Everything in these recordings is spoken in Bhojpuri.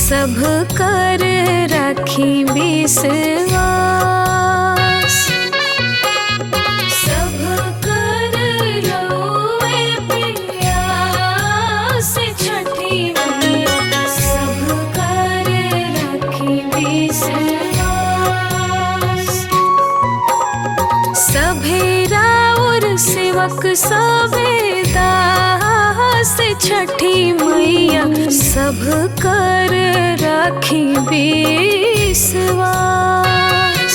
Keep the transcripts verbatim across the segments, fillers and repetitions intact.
सब कर राखी विश्वास। सब कर रोए प्यास छठी मैया, सब कर राखी विश्वास। सभे राउर सेवक सबे दास छठी मैया, सब कर राखी विश्वास।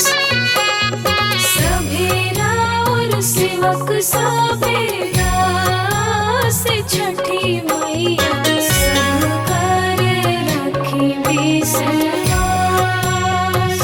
सभे राउर सेवक सबे दास छठी मैया, सब कर राखी विश्वास।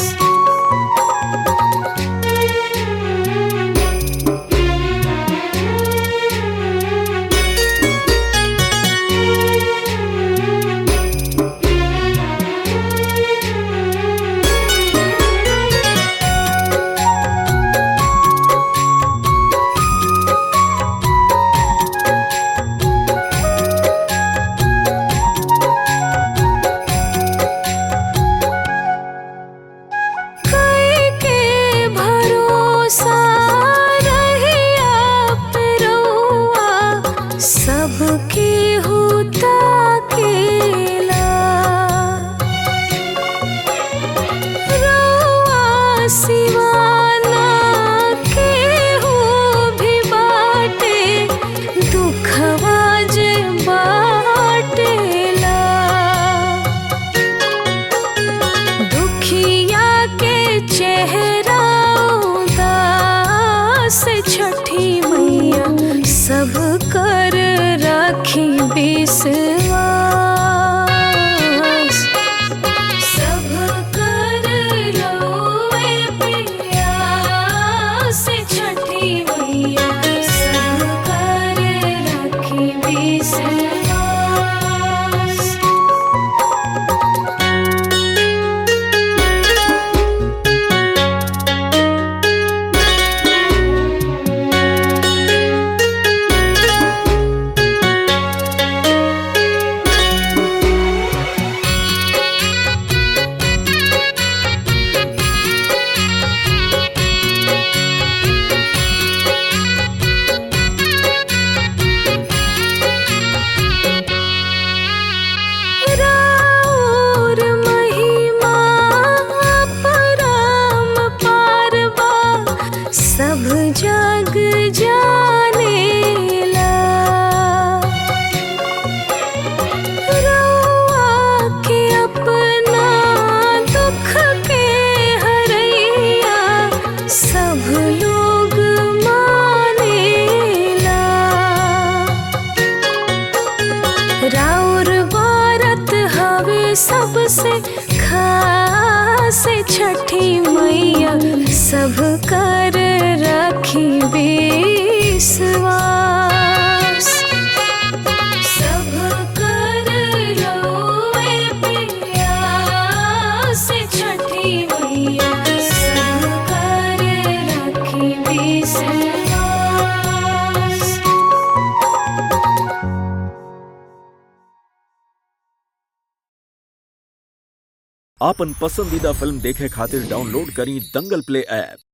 सबके होता केला रउआ सिवाना के हो भी बाटे, दुखवा जे बाटेला। दुखिया के चेहरा उदास छठी मैया, सब कर राखी विश्वास। सब कर रोए प्यास छठी मैया, सब कर राखी विश्वास। सब जग जानेला रउआ के अपना दुख के हरैया, सब लोग मानेला। राउर व्रत हवे सबसे खास छठी मैया, सब कर राखी विश्वास। सब कर रोए प्यास छठी मैया, सब कर राखी विश्वास। आपन पसंदीदा फिल्म देखे खातिर डाउनलोड करी दंगल प्ले ऐप।